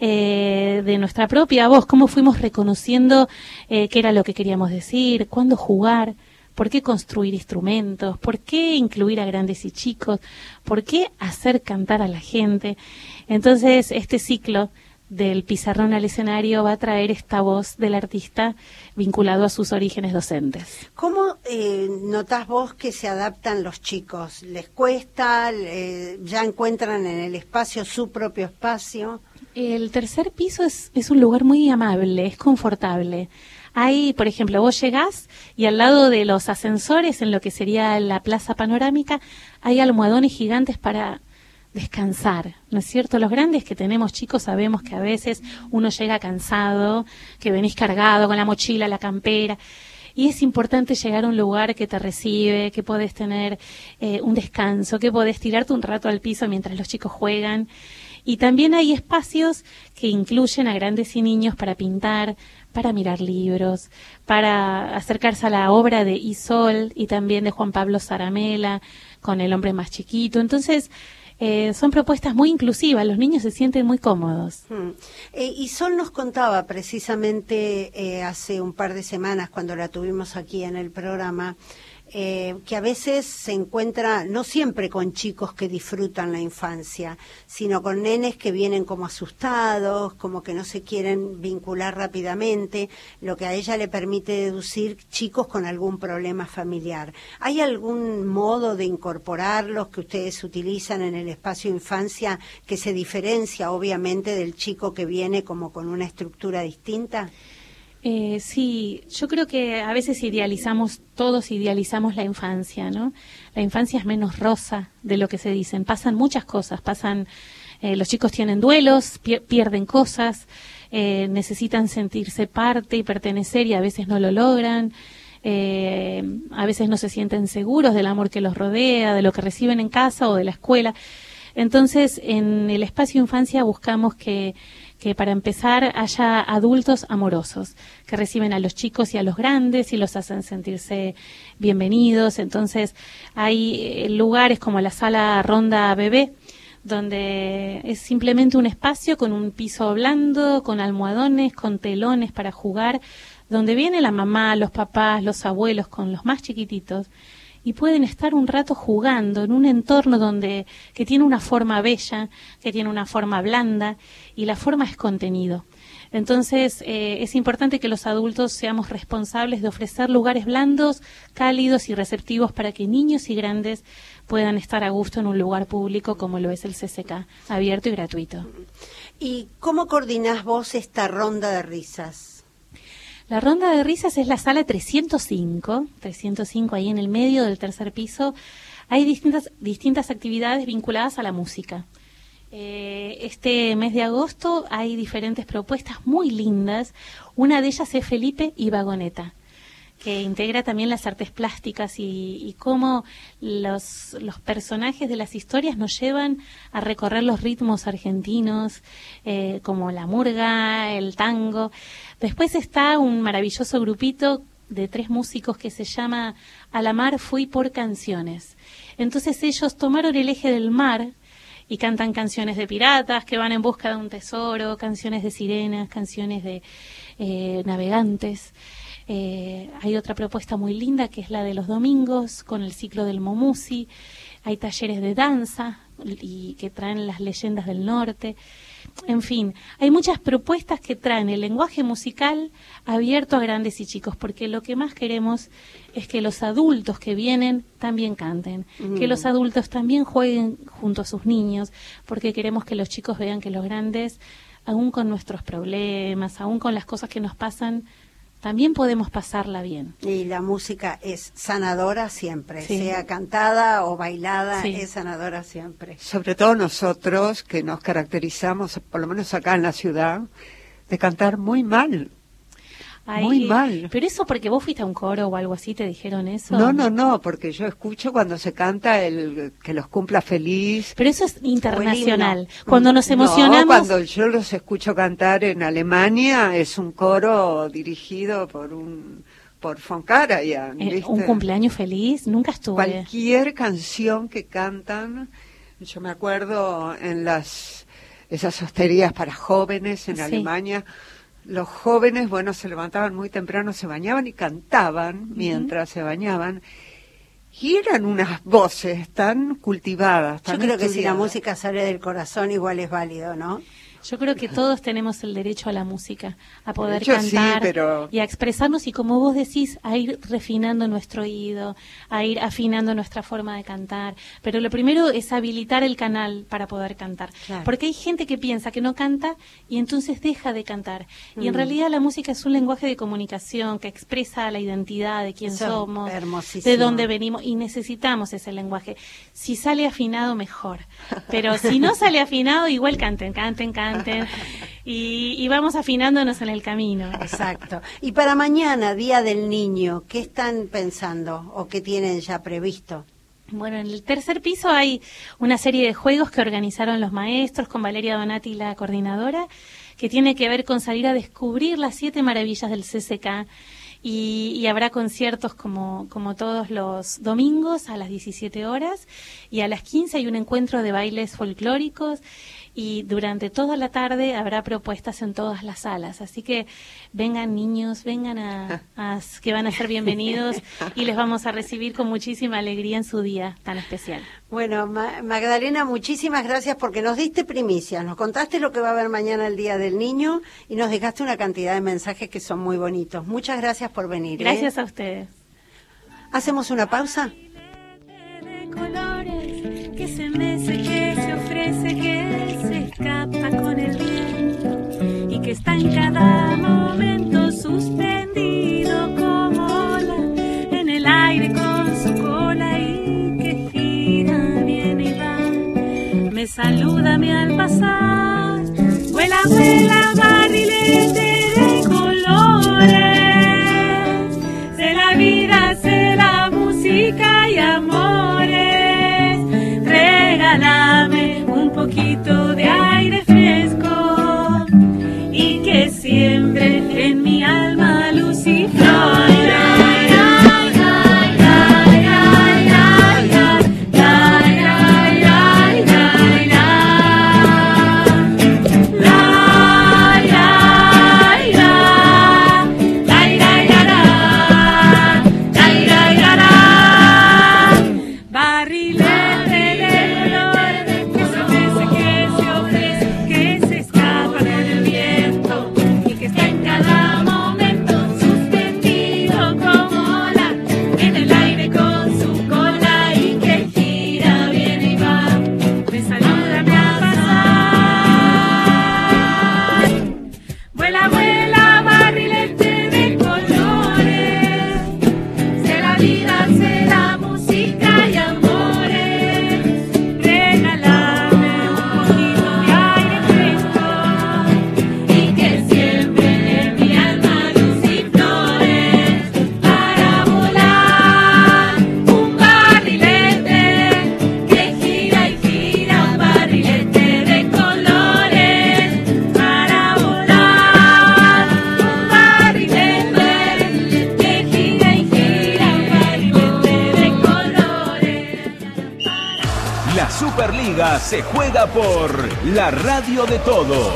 de nuestra propia voz, cómo fuimos reconociendo qué era lo que queríamos decir, cuándo jugar, por qué construir instrumentos, por qué incluir a grandes y chicos, por qué hacer cantar a la gente. Entonces, este ciclo del pizarrón al escenario va a traer esta voz del artista vinculado a sus orígenes docentes. ¿Cómo notás vos que se adaptan los chicos? ¿Les cuesta? ¿Ya encuentran en el espacio su propio espacio? El tercer piso es un lugar muy amable, es confortable. Hay, por ejemplo, vos llegás y al lado de los ascensores, en lo que sería la plaza panorámica, hay almohadones gigantes para descansar, ¿no es cierto? Los grandes que tenemos chicos sabemos que a veces uno llega cansado, que venís cargado con la mochila, la campera, y es importante llegar a un lugar que te recibe, que podés tener un descanso, que podés tirarte un rato al piso mientras los chicos juegan. Y también hay espacios que incluyen a grandes y niños para pintar, para mirar libros, para acercarse a la obra de Isol y también de Juan Pablo Zaramela, con El hombre más chiquito. Entonces, son propuestas muy inclusivas, los niños se sienten muy cómodos. Isol nos contaba precisamente hace un par de semanas, cuando la tuvimos aquí en el programa, que a veces se encuentra, no siempre con chicos que disfrutan la infancia, sino con nenes que vienen como asustados, como que no se quieren vincular rápidamente, lo que a ella le permite deducir chicos con algún problema familiar. ¿Hay algún modo de incorporarlos que ustedes utilizan en el espacio infancia que se diferencia obviamente del chico que viene como con una estructura distinta? Sí, yo creo que a veces todos idealizamos la infancia, ¿no? La infancia es menos rosa de lo que se dicen. Pasan muchas cosas, los chicos tienen duelos, pierden cosas, necesitan sentirse parte y pertenecer y a veces no lo logran. A veces no se sienten seguros del amor que los rodea, de lo que reciben en casa o de la escuela. Entonces, en el espacio infancia buscamos que para empezar haya adultos amorosos que reciben a los chicos y a los grandes y los hacen sentirse bienvenidos. Entonces hay lugares como la sala Ronda Bebé, donde es simplemente un espacio con un piso blando, con almohadones, con telones para jugar, donde viene la mamá, los papás, los abuelos con los más chiquititos, y pueden estar un rato jugando en un entorno que tiene una forma bella, que tiene una forma blanda, y la forma es contenido. Entonces, es importante que los adultos seamos responsables de ofrecer lugares blandos, cálidos y receptivos para que niños y grandes puedan estar a gusto en un lugar público como lo es el CCK, abierto y gratuito. ¿Y cómo coordinás vos esta ronda de risas? La ronda de risas es la sala 305 ahí en el medio del tercer piso. Hay distintas actividades vinculadas a la música. Este mes de agosto hay diferentes propuestas muy lindas. Una de ellas es Felipe y Vagoneta, que integra también las artes plásticas y cómo los personajes de las historias nos llevan a recorrer los ritmos argentinos, como la murga, el tango. Después está un maravilloso grupito de 3 músicos que se llama A la mar fui por canciones. Entonces ellos tomaron el eje del mar y cantan canciones de piratas que van en busca de un tesoro, canciones de sirenas, canciones de navegantes. Hay otra propuesta muy linda que es la de los domingos con el ciclo del Momusi. Hay talleres de danza y que traen las leyendas del norte. En fin, hay muchas propuestas que traen el lenguaje musical abierto a grandes y chicos, porque lo que más queremos es que los adultos que vienen también canten, que los adultos también jueguen junto a sus niños, porque queremos que los chicos vean que los grandes, aún con nuestros problemas, aún con las cosas que nos pasan, también podemos pasarla bien. Y la música es sanadora siempre, Sí. sea cantada o bailada, Sí. es sanadora siempre. Sobre todo nosotros que nos caracterizamos, por lo menos acá en la ciudad, de cantar muy mal. Muy mal. Pero eso porque vos fuiste a un coro o algo así, ¿te dijeron eso? No, porque yo escucho cuando se canta el que los cumpla feliz. Pero eso es internacional. Cuando nos emocionamos... No, cuando yo los escucho cantar en Alemania es un coro dirigido por von Karajan, ¿viste? Un cumpleaños feliz, nunca estuve. Cualquier canción que cantan, yo me acuerdo en esas hosterías para jóvenes en Sí. Alemania, los jóvenes, bueno, se levantaban muy temprano, se bañaban y cantaban mientras se bañaban. Y eran unas voces tan cultivadas, tan Yo creo que si la estudiadas. música sale del corazón igual es válido, ¿no? Yo creo que todos tenemos el derecho a la música, a poder Yo sí, cantar pero- y a expresarnos y, como vos decís, a ir refinando nuestro oído, a ir afinando nuestra forma de cantar. Pero lo primero es habilitar el canal para poder cantar. Claro. Porque hay gente que piensa que no canta y entonces deja de cantar. Y en realidad la música es un lenguaje de comunicación que expresa la identidad de quién Eso es somos, hermosísimo. de dónde venimos, y necesitamos ese lenguaje. Si sale afinado, mejor. Pero si no sale afinado, igual canten. Y vamos afinándonos en el camino. Exacto. Y para mañana, Día del Niño, ¿qué están pensando o qué tienen ya previsto? Bueno, en el tercer piso hay una serie de juegos que organizaron los maestros con Valeria Donati, la coordinadora, que tiene que ver con salir a descubrir las 7 maravillas del CCK. Y habrá conciertos como todos los domingos a las 17 horas, y a las 15 hay un encuentro de bailes folclóricos, y durante toda la tarde habrá propuestas en todas las salas. Así que vengan niños, vengan que van a ser bienvenidos y les vamos a recibir con muchísima alegría en su día tan especial. Bueno, Magdalena, muchísimas gracias porque nos diste primicias, nos contaste lo que va a haber mañana el Día del Niño y nos dejaste una cantidad de mensajes que son muy bonitos. Muchas gracias por venir. Gracias a ustedes. ¿Hacemos una pausa? De colores, que se mece, que se ofrece, que se escapa con el viento y que está en cada momento suspendido como ola en el aire con su cola y que gira, viene y va, me saluda a mí al pasar, vuela, vuela, barrilete de colores, de la vida, de la música y amores, regálame un poquito de aire fresco y que siembre en mi alma luz y flor. Barrilete de colores, que se mece, que se se juega por la radio de todos.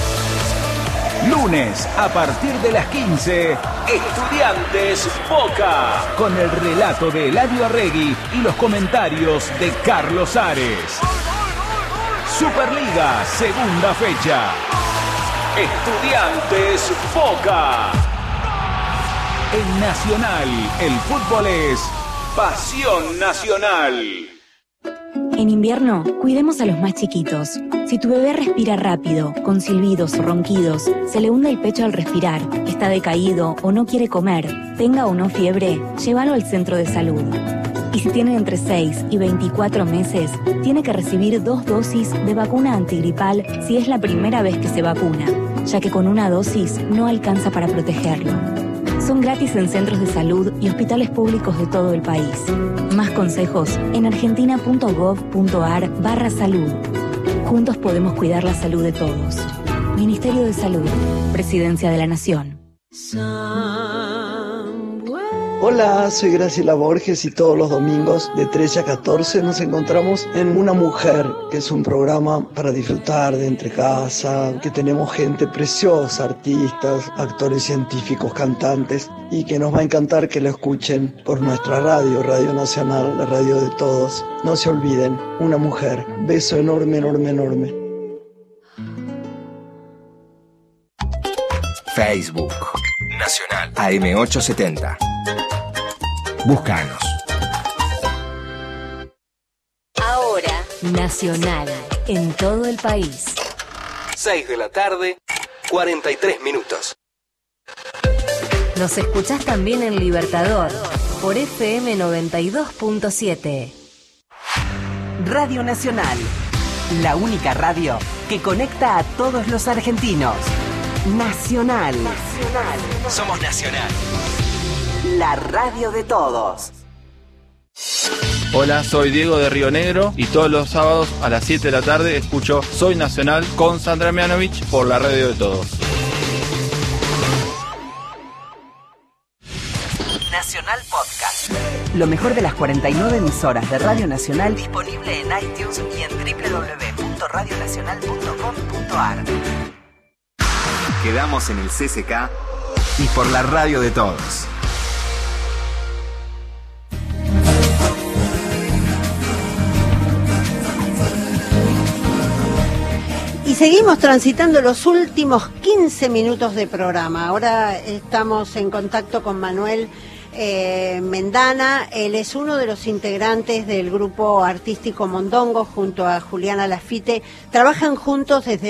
Lunes, a partir de las 15, Estudiantes Boca, con el relato de Eladio Arregui y los comentarios de Carlos Ares. Superliga, segunda fecha. Estudiantes Boca. En Nacional, el fútbol es pasión nacional. En invierno, cuidemos a los más chiquitos. Si tu bebé respira rápido, con silbidos o ronquidos, se le hunde el pecho al respirar, está decaído o no quiere comer, tenga o no fiebre, llévalo al centro de salud. Y si tiene entre 6 y 24 meses, tiene que recibir 2 dosis de vacuna antigripal si es la primera vez que se vacuna, ya que con una dosis no alcanza para protegerlo. Son gratis en centros de salud y hospitales públicos de todo el país. Más consejos en argentina.gov.ar/salud. Juntos podemos cuidar la salud de todos. Ministerio de Salud, Presidencia de la Nación. Hola, soy Graciela Borges y todos los domingos de 13 a 14 nos encontramos en Una Mujer, que es un programa para disfrutar de entre casa, que tenemos gente preciosa, artistas, actores científicos, cantantes, y que nos va a encantar que lo escuchen por nuestra radio, Radio Nacional, la radio de todos. No se olviden, Una Mujer. Beso enorme, enorme, enorme. Facebook Nacional AM870. Búscanos. Ahora, Nacional, en todo el país. 6 de la tarde, 43 minutos. Nos escuchás también en Libertador, por FM 92.7. Radio Nacional, la única radio que conecta a todos los argentinos. Nacional. Somos Nacional. La radio de todos. Hola, soy Diego de Río Negro y todos los sábados a las 7 de la tarde escucho Soy Nacional con Sandra Mianovich por la radio de todos. Nacional Podcast. Lo mejor de las 49 emisoras de Radio Nacional disponible en iTunes y en www.radionacional.com.ar. Quedamos en el CCK y por la radio de todos. Y seguimos transitando los últimos 15 minutos de programa. Ahora estamos en contacto con Manuel Mendana. Él es uno de los integrantes del grupo artístico Mondongo junto a Juliana Lafite. Trabajan juntos desde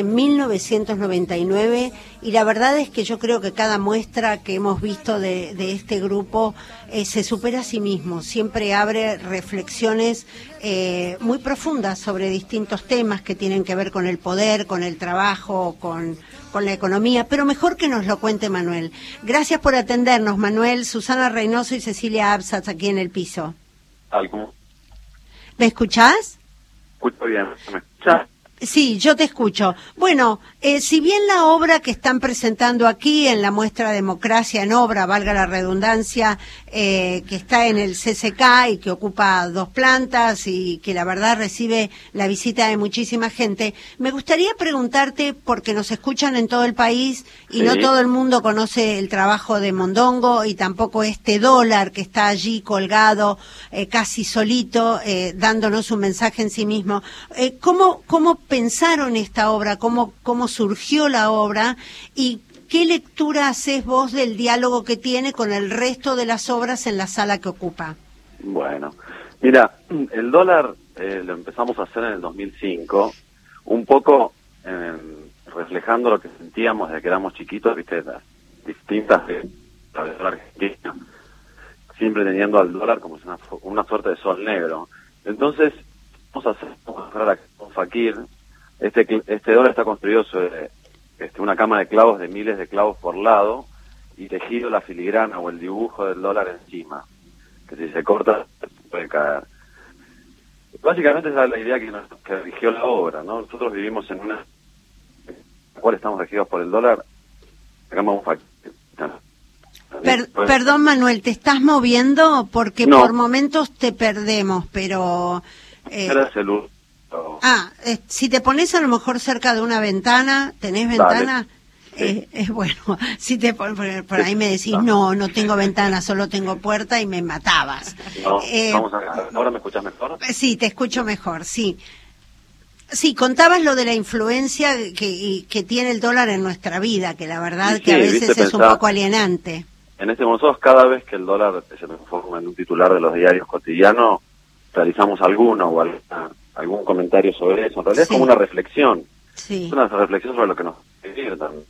1999 y la verdad es que yo creo que cada muestra que hemos visto de este grupo se supera a sí mismo. Siempre abre reflexiones muy profundas sobre distintos temas que tienen que ver con el poder, con el trabajo, con la economía, pero mejor que nos lo cuente Manuel. Gracias por atendernos, Manuel. Susana Reynoso y Cecilia Absatz aquí en el piso. ¿Algo? ¿Me escuchás? Escucho bien. ¿Me escuchás? Sí, yo te escucho. Bueno, si bien la obra que están presentando aquí en la muestra Democracia en Obra, valga la redundancia, que está en el CCK y que ocupa 2 plantas y que la verdad recibe la visita de muchísima gente, me gustaría preguntarte, porque nos escuchan en todo el país y no todo el mundo conoce el trabajo de Mondongo y tampoco este dólar que está allí colgado casi solito, dándonos un mensaje en sí mismo. ¿Cómo pensaron esta obra? ¿Cómo surgió la obra? ¿Y qué lectura haces vos del diálogo que tiene con el resto de las obras en la sala que ocupa? Bueno, mira, el dólar lo empezamos a hacer en el 2005, un poco reflejando lo que sentíamos desde que éramos chiquitos, viste, las distintas de la Argentina, siempre teniendo al dólar como una suerte de sol negro. Entonces, vamos a mostrar a Fakir. Este dólar está construido sobre una cama de clavos de miles de clavos por lado y tejido la filigrana o el dibujo del dólar encima, que si se corta puede caer. Básicamente esa es la idea que rigió la obra, ¿no? Nosotros vivimos en una en la cual estamos regidos por el dólar. Hagamos un Fakir. Perdón, Manuel, ¿te estás moviendo? Porque por momentos te perdemos, pero... Si te pones a lo mejor cerca de una ventana, ¿tenés ventana? Sí. Es bueno, si te pones por ahí me decís, no tengo ventana, solo tengo puerta y me matabas. No, ¿ahora me escuchás mejor? Sí, te escucho mejor, sí. Sí, contabas lo de la influencia que tiene el dólar en nuestra vida, que la verdad que a veces es un poco alienante. En nosotros cada vez que el dólar se transforma en un titular de los diarios cotidianos, realizamos alguno o algún comentario sobre eso. En realidad es como una reflexión. Sí. Es una reflexión sobre lo que nos vivir también.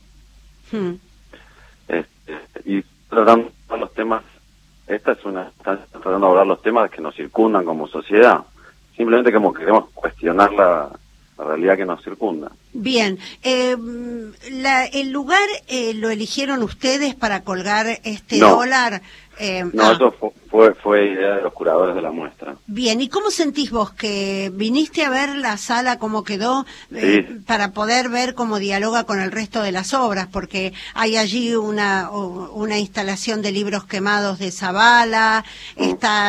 Y tratando los temas, tratando de abordar los temas que nos circundan como sociedad. Simplemente como queremos cuestionar la realidad que nos circunda. Bien, el lugar lo eligieron ustedes para colgar dólar. Eso fue idea de los curadores de la muestra. Bien, ¿y cómo sentís vos que viniste a ver la sala cómo quedó para poder ver cómo dialoga con el resto de las obras? Porque hay allí una instalación de libros quemados de Zavala, está,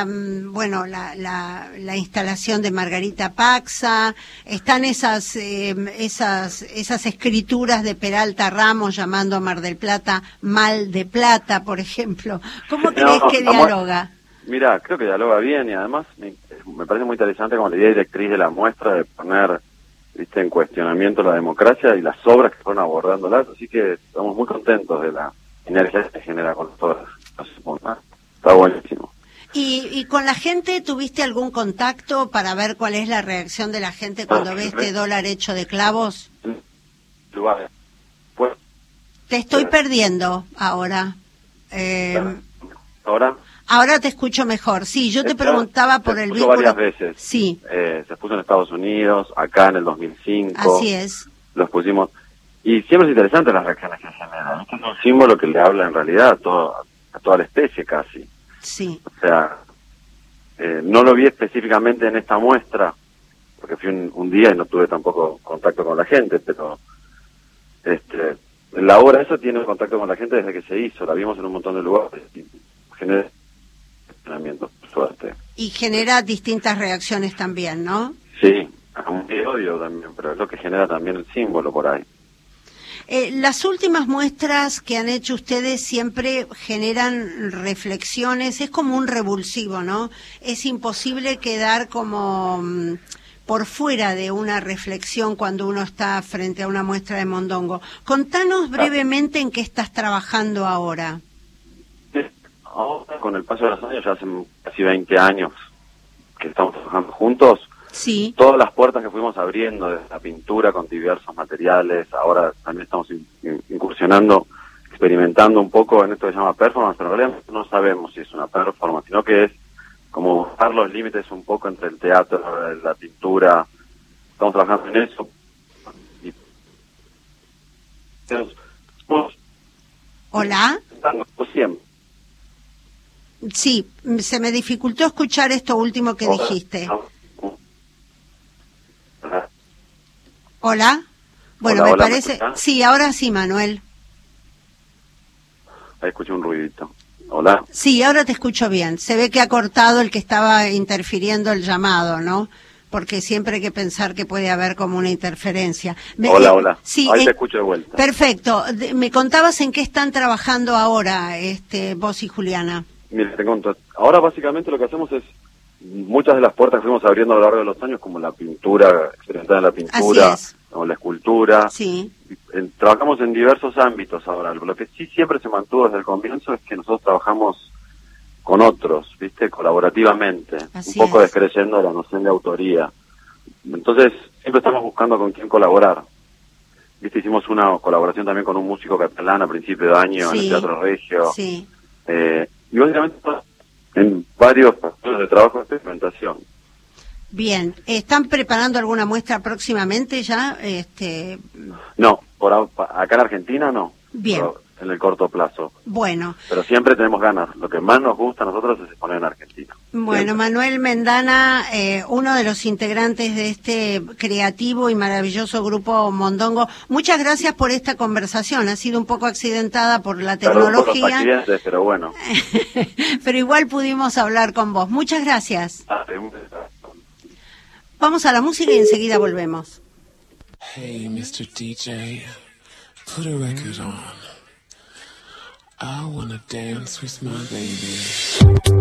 la instalación de Margarita Paxa, están esas escrituras de Peralta Ramos llamando a Mar del Plata Mal de Plata, por ejemplo. ¿Cómo crees que dialoga? Mira, creo que dialoga bien y además me parece muy interesante como la idea directriz de la muestra de poner en cuestionamiento la democracia y las obras que fueron abordándolas, así que estamos muy contentos de la energía que se genera con las obras. Está buenísimo. ¿Y con la gente tuviste algún contacto para ver cuál es la reacción de la gente cuando ve este dólar hecho de clavos? Te estoy perdiendo ahora. ¿Ahora? Ahora te escucho mejor. Sí, yo te preguntaba por el vínculo. Varias veces. Sí. Se puso en Estados Unidos, acá en el 2005. Así es. Los pusimos. Y siempre es interesante las reacciones que generan. Este es un símbolo que le habla en realidad a toda la especie casi. Sí. O sea, no lo vi específicamente en esta muestra, porque fui un día y no tuve tampoco contacto con la gente, pero la obra esa tiene contacto con la gente desde que se hizo. La vimos en un montón de lugares. Genera suerte. Y genera distintas reacciones también, ¿no? Sí, un odio también, pero es lo que genera también el símbolo por ahí. Las últimas muestras que han hecho ustedes siempre generan reflexiones, es como un revulsivo, ¿no? Es imposible quedar como por fuera de una reflexión cuando uno está frente a una muestra de mondongo. Contanos brevemente en qué estás trabajando ahora. Ahora, con el paso de los años, ya hace casi 20 años que estamos trabajando juntos, sí. Todas las puertas que fuimos abriendo, desde la pintura con diversos materiales, ahora también estamos incursionando, experimentando un poco en esto que se llama performance, pero en realidad no sabemos si es una performance, sino que es como buscar los límites un poco entre el teatro, la pintura. Estamos trabajando en eso. ¿Hola? Siempre. Sí, se me dificultó escuchar esto último que dijiste. ¿Hola? Bueno, me parece... Sí, ahora sí, Manuel. Ahí escuché un ruidito. ¿Hola? Sí, ahora te escucho bien. Se ve que ha cortado el que estaba interfiriendo el llamado, ¿no? Porque siempre hay que pensar que puede haber como una interferencia. Hola. Sí, ahí te escucho de vuelta. Perfecto. Me contabas en qué están trabajando ahora vos y Juliana. Mira, te conto. Ahora básicamente lo que hacemos es muchas de las puertas que fuimos abriendo a lo largo de los años, como la pintura, experimentar en la pintura, o la escultura. Sí. Trabajamos en diversos ámbitos ahora. Lo que sí siempre se mantuvo desde el comienzo es que nosotros trabajamos con otros, ¿viste? Colaborativamente. Un poco descreyendo la noción de autoría. Entonces, siempre estamos buscando con quién colaborar. ¿Viste? Hicimos una colaboración también con un músico catalán a principio de año en el Teatro Regio. Sí. Y básicamente en varios factores de trabajo de experimentación. Bien, ¿están preparando alguna muestra próximamente ya? No, acá en Argentina no. Bien. En el corto plazo. Bueno. Pero siempre tenemos ganas. Lo que más nos gusta a nosotros es exponer en Argentina. Bueno, siempre. Manuel Mendana, uno de los integrantes de este creativo y maravilloso grupo Mondongo, muchas gracias por esta conversación. Ha sido un poco accidentada por la tecnología. Por los accidentes, pero bueno. Pero igual pudimos hablar con vos. Muchas gracias. Vamos a la música y enseguida volvemos. Hey, Mr. DJ, put a record on. I wanna dance with my baby.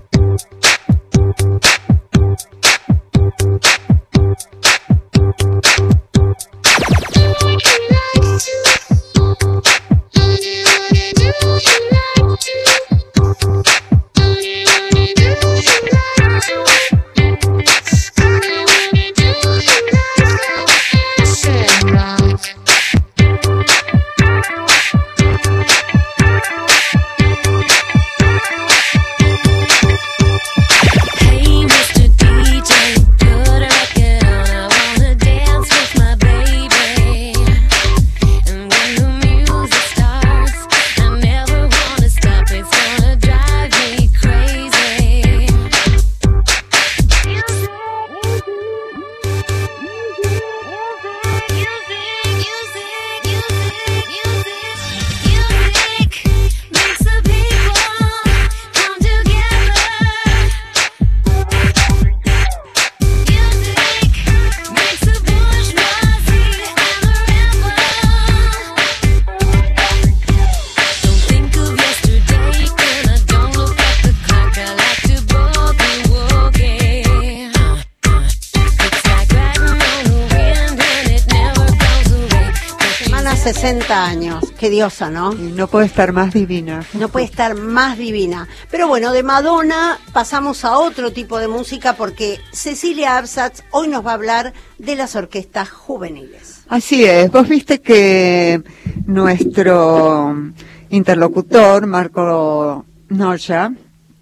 Semana 60 años, qué diosa, ¿no? Y no puede estar más divina. No puede estar más divina. Pero bueno, de Madonna pasamos a otro tipo de música porque Cecilia Absatz hoy nos va a hablar de las orquestas juveniles. Así es, vos viste que nuestro interlocutor, Marco Naya,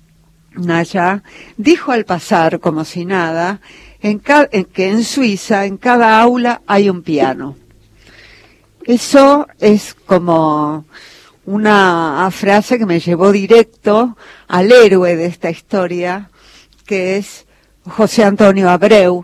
dijo al pasar, como si nada, que en Suiza, en cada aula hay un piano. Eso es como una frase que me llevó directo al héroe de esta historia, que es José Antonio Abreu,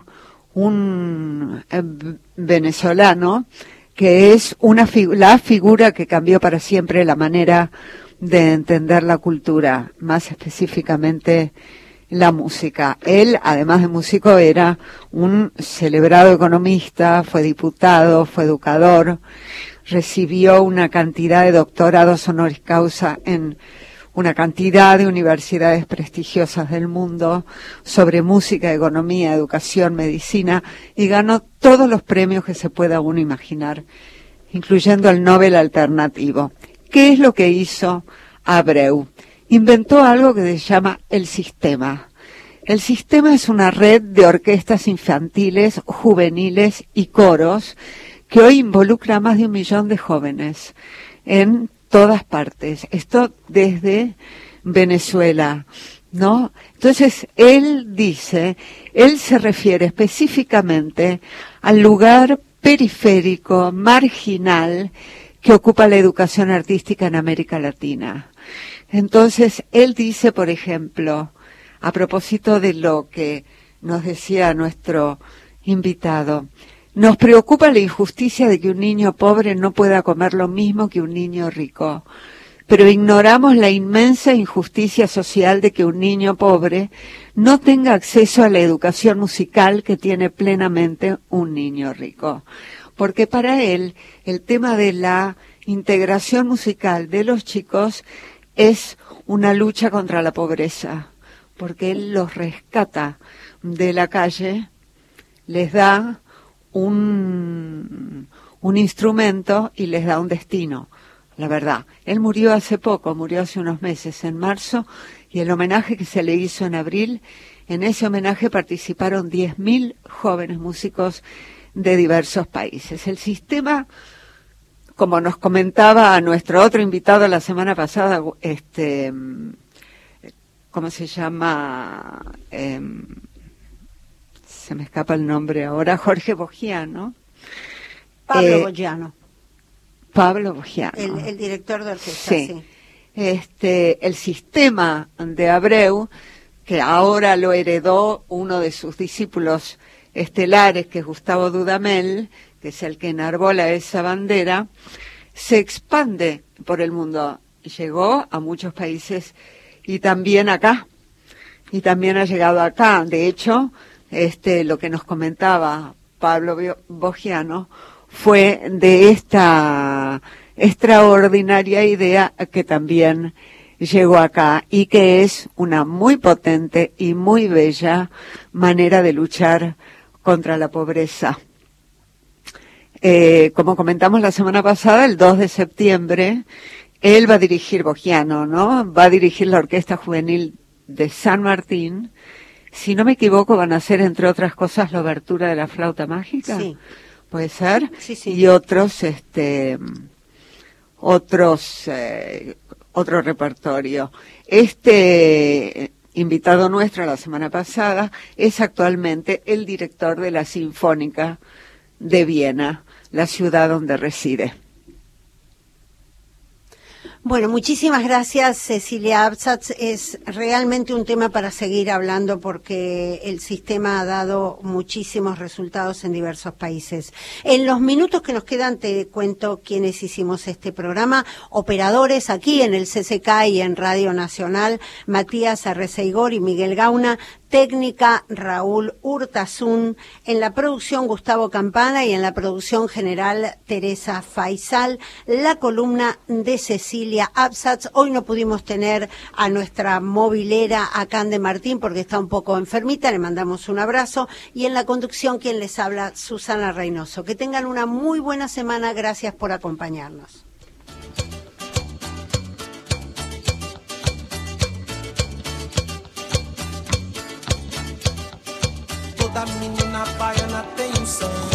un venezolano, que es la figura que cambió para siempre la manera de entender la cultura, más específicamente la música. Él, además de músico, era un celebrado economista, fue diputado, fue educador, recibió una cantidad de doctorados honoris causa en una cantidad de universidades prestigiosas del mundo sobre música, economía, educación, medicina, y ganó todos los premios que se pueda uno imaginar, incluyendo el Nobel alternativo. ¿Qué es lo que hizo Abreu? Inventó algo que se llama el sistema. El sistema es una red de orquestas infantiles, juveniles y coros que hoy involucra a más de 1 millón de jóvenes en todas partes. Esto desde Venezuela, ¿no? Entonces, él se refiere específicamente al lugar periférico, marginal, que ocupa la educación artística en América Latina. Entonces, él dice, por ejemplo, a propósito de lo que nos decía nuestro invitado, nos preocupa la injusticia de que un niño pobre no pueda comer lo mismo que un niño rico, pero ignoramos la inmensa injusticia social de que un niño pobre no tenga acceso a la educación musical que tiene plenamente un niño rico. Porque para él, el tema de la integración musical de los chicos es una lucha contra la pobreza, porque él los rescata de la calle, les da un instrumento y les da un destino, la verdad. Él murió hace poco, murió hace unos meses, en marzo, y el homenaje que se le hizo en abril, en ese homenaje participaron 10.000 jóvenes músicos de diversos países. El sistema, como nos comentaba nuestro otro invitado la semana pasada, ¿cómo se llama? Se me escapa el nombre ahora, Jorge Boggiano. Pablo Boggiano. Pablo Boggiano. El director de orquesta, sí. El sistema de Abreu, que ahora lo heredó uno de sus discípulos estelares, que es Gustavo Dudamel, que es el que enarbola esa bandera, se expande por el mundo. Llegó a muchos países y también acá. Y también ha llegado acá. De hecho, lo que nos comentaba Pablo Boggiano fue de esta extraordinaria idea que también llegó acá y que es una muy potente y muy bella manera de luchar contra la pobreza. Como comentamos la semana pasada, el 2 de septiembre, él va a dirigir, Boggiano, ¿no? Va a dirigir la Orquesta Juvenil de San Martín. Si no me equivoco, van a hacer, entre otras cosas, la obertura de la flauta mágica. Sí. ¿Puede ser? Sí, sí. Y otro repertorio. Invitado nuestro la semana pasada es actualmente el director de la Sinfónica de Viena, la ciudad donde reside. Bueno, muchísimas gracias, Cecilia Absatz. Es realmente un tema para seguir hablando porque el sistema ha dado muchísimos resultados en diversos países. En los minutos que nos quedan te cuento quiénes hicimos este programa. Operadores aquí en el CCK y en Radio Nacional, Matías Arreceigor y Miguel Gauna. Técnica, Raúl Urtasun. En la producción, Gustavo Campana, y en la producción general, Teresa Faisal. La columna de Cecilia Absatz. Hoy no pudimos tener a nuestra movilera, a Cande Martín, porque está un poco enfermita, le mandamos un abrazo. Y en la conducción, quien les habla, Susana Reynoso. Que tengan una muy buena semana, gracias por acompañarnos. Toda menina baiana tem um som.